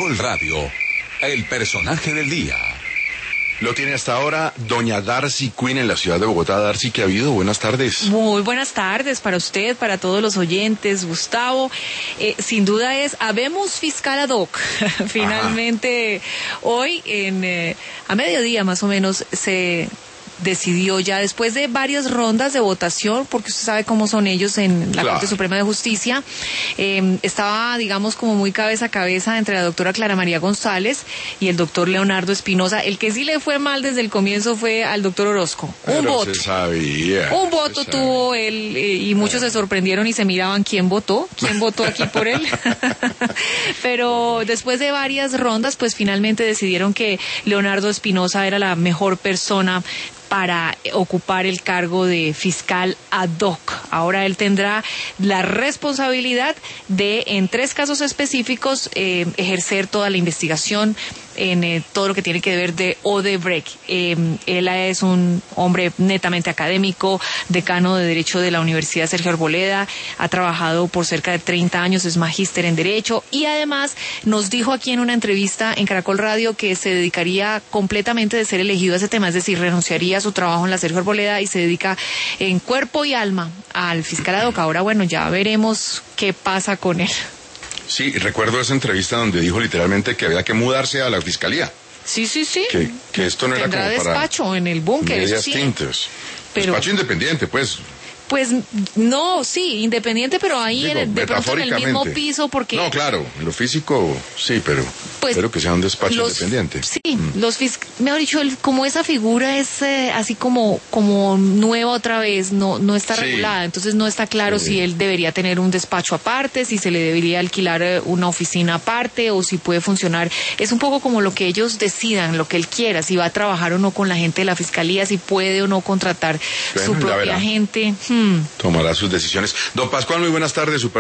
Radio, el personaje del día. Lo tiene hasta ahora doña Darcy Quinn en la ciudad de Bogotá. Darcy, ¿qué ha habido? Buenas tardes. Muy buenas tardes para usted, para todos los oyentes, Gustavo. Sin duda es habemos fiscal ad hoc. Finalmente, hoy a mediodía más o menos se decidió ya después de varias rondas de votación, porque usted sabe cómo son ellos en la Corte Suprema de Justicia. Estaba, digamos, como muy cabeza a cabeza entre la doctora Clara María González y el doctor Leonardo Espinosa. El que sí le fue mal desde el comienzo fue al doctor Orozco. Un voto. Se sabía. Un voto tuvo él y muchos se sorprendieron y se miraban quién votó aquí por él. Pero después de varias rondas, pues finalmente decidieron que Leonardo Espinosa era la mejor persona para ocupar el cargo de fiscal ad hoc. Ahora él tendrá la responsabilidad de, en 3 casos específicos, ejercer toda la investigación en todo lo que tiene que ver de Odebrecht. Él es un hombre netamente académico, decano de Derecho de la Universidad Sergio Arboleda, ha trabajado por cerca de 30 años, es magíster en Derecho y además nos dijo aquí en una entrevista en Caracol Radio que se dedicaría completamente de ser elegido a ese tema, es decir, renunciaría a su trabajo en la Sergio Arboleda y se dedica en cuerpo y alma al fiscal ad hoc. Ahora, bueno, ya veremos qué pasa con él. Sí, recuerdo esa entrevista donde dijo literalmente que había que mudarse a la fiscalía. Sí. Que esto no era como para despacho en el búnker, medias sí. tintas. Pero, despacho independiente, pues. Pues no, sí, independiente, pero ahí Digo, de pronto en el mismo piso, porque... No, claro, en lo físico sí, pero pues, espero que sea un despacho independiente. Sí, mejor dicho, como esa figura es así como nueva otra vez, no está regulada, entonces no está claro si él debería tener un despacho aparte, si se le debería alquilar una oficina aparte o si puede funcionar. Es un poco como lo que ellos decidan, lo que él quiera, si va a trabajar o no con la gente de la fiscalía, si puede o no contratar su propia gente. Tomará sus decisiones. Don Pascual, muy buenas tardes.